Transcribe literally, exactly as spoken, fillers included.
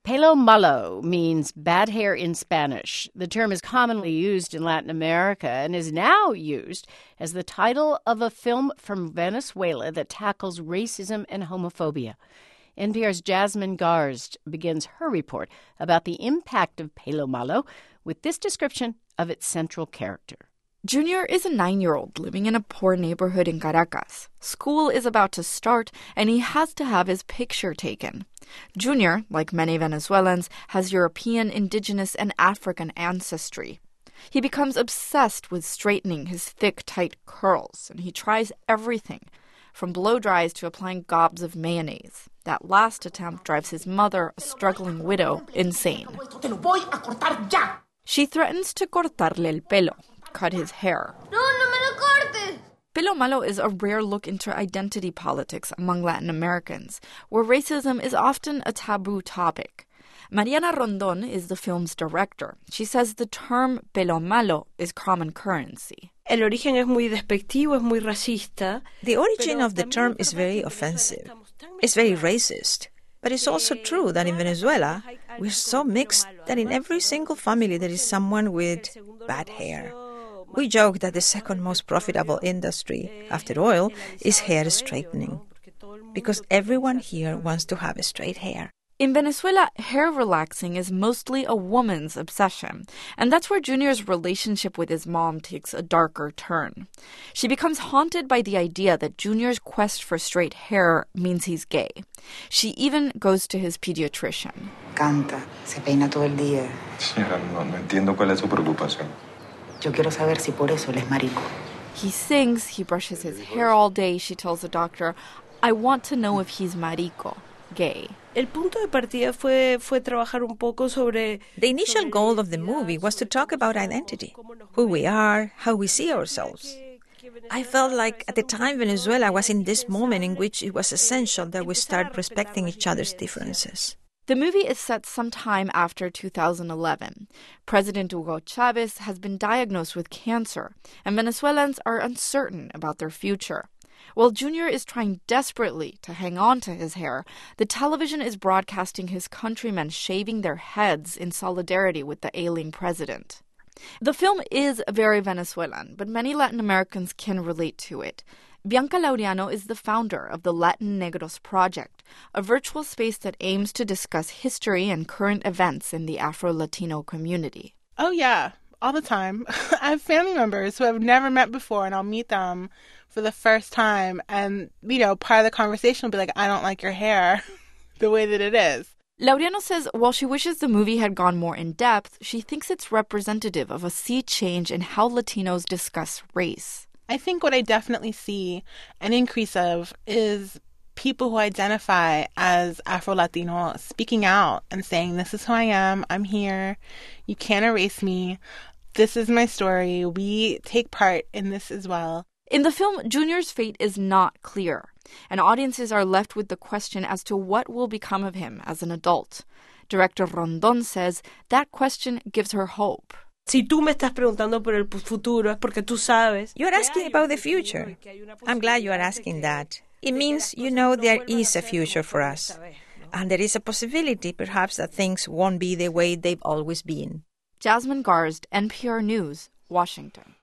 Pelo malo means bad hair in Spanish. The term is commonly used in Latin America and is now used as the title of a film from Venezuela that tackles racism and homophobia. N P R's Jasmine Garsd begins her report about the impact of Pelo malo with this description of its central character. Junior is a nine-year-old living in a poor neighborhood in Caracas. School is about to start, and he has to have his picture taken. Junior, like many Venezuelans, has European, indigenous, and African ancestry. He becomes obsessed with straightening his thick, tight curls, and he tries everything, from blow-dries to applying gobs of mayonnaise. That last attempt drives his mother, a struggling widow, insane. She threatens to cortarle el pelo, cut his hair. No, no me lo cortes! Pelo malo is a rare look into identity politics among Latin Americans, where racism is often a taboo topic. Mariana Rondon is the film's director. She says the term pelo malo is common currency. El origen es muy despectivo, es muy racista. The origin of the term is very offensive. It's very racist. But it's also true that in Venezuela, we're so mixed that in every single family there is someone with bad hair. We joke that the second most profitable industry, after oil, is hair straightening, because everyone here wants to have straight hair. In Venezuela, hair relaxing is mostly a woman's obsession, and that's where Junior's relationship with his mom takes a darker turn. She becomes haunted by the idea that Junior's quest for straight hair means he's gay. She even goes to his pediatrician. Canta, se peina todo el día. Señora, no, no entiendo cuál es su preocupación. Yo quiero saber si por eso él es marico. He sings, he brushes his hair all day, she tells the doctor. I want to know if he's marico, gay. El punto de partida fue, fue trabajar un poco sobre... The initial goal of the movie was to talk about identity, who we are, how we see ourselves. I felt like at the time Venezuela was in this moment in which it was essential that we start respecting each other's differences. The movie is set some time after two thousand eleven. President Hugo Chavez has been diagnosed with cancer, and Venezuelans are uncertain about their future. While Junior is trying desperately to hang on to his hair, the television is broadcasting his countrymen shaving their heads in solidarity with the ailing president. The film is very Venezuelan, but many Latin Americans can relate to it. Bianca Laureano is the founder of the Latin Negros Project, a virtual space that aims to discuss history and current events in the Afro-Latino community. Oh, yeah, all the time. I have family members who I've never met before, and I'll meet them for the first time. And, you know, part of the conversation will be like, I don't like your hair the way that it is. Laureano says while she wishes the movie had gone more in-depth, she thinks it's representative of a sea change in how Latinos discuss race. I think what I definitely see an increase of is people who identify as Afro-Latino speaking out and saying, this is who I am, I'm here, you can't erase me, this is my story, we take part in this as well. In the film, Junior's fate is not clear, and audiences are left with the question as to what will become of him as an adult. Director Rondon says that question gives her hope. Si tú me estás preguntando por el futuro es porque tú sabes. You're asking about the future. I'm glad you are asking that. It means you know there is a future for us. And there is a possibility, perhaps, that things won't be the way they've always been. Jasmine Garsd, N P R News, Washington.